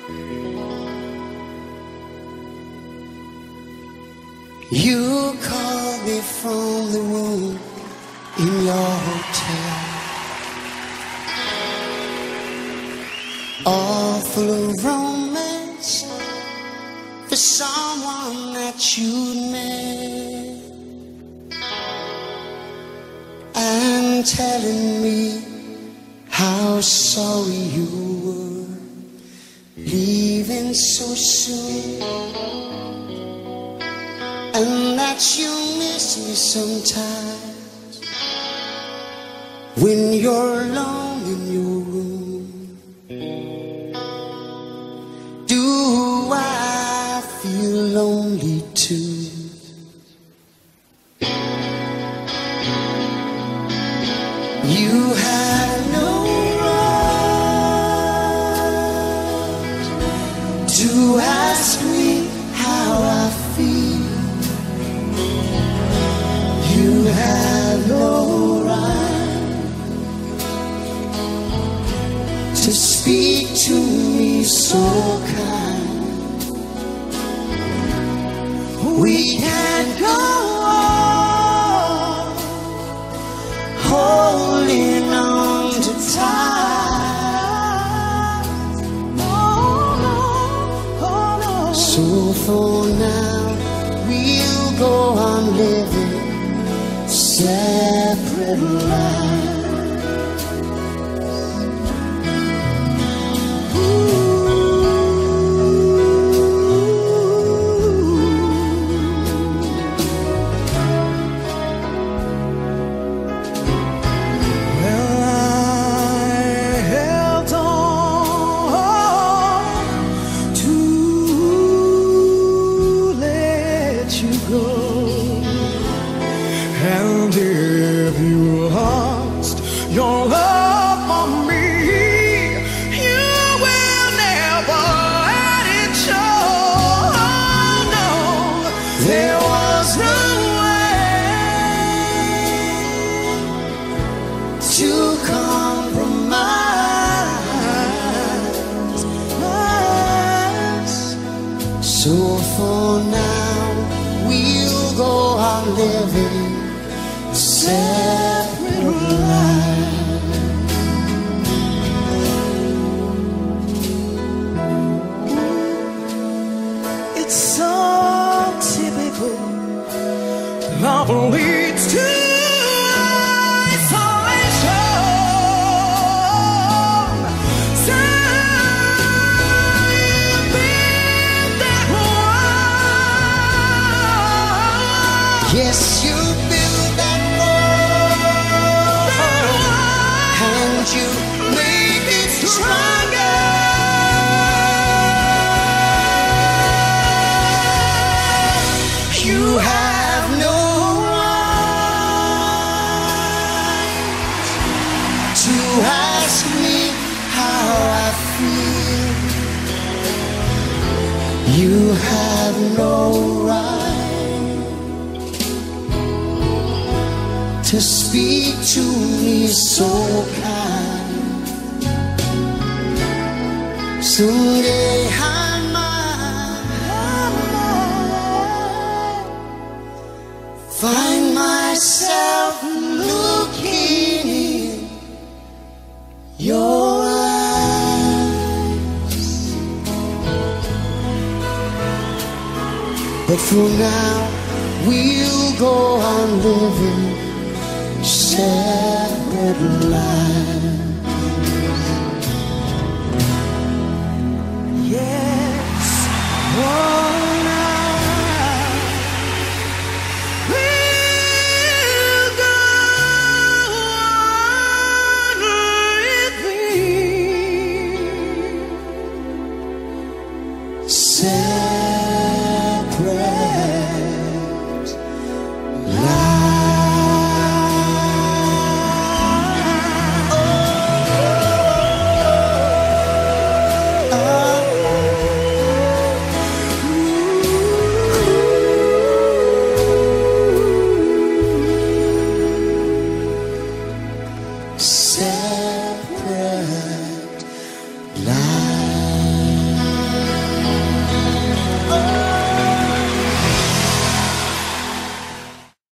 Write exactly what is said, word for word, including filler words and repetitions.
You called me from the room in your hotel, all full of romance for someone that you'd met, and telling me how sorry you were leaving so soon, and that you miss me sometimes when you're alone in your room. Do I feel lonely too? You have no right to ask me how I feel. You have no right to speak to me so kind. We can't go on holding on to tight. Oh no, oh no. So for now we'll go on living separate lives. And if you lost your love for me, you will never let it show. Oh, no, there was no way To compromise. So for now we'll go on living separate lives. it's so typical. Love leads to Yes, you built that wall, and you made it stronger. You have no right to ask me how I feel. You have no right to speak to me so kind. Someday I might find myself looking in your eyes, but for now we'll go on living separate lives. yes, oh, now we'll go on living Separate lives. Say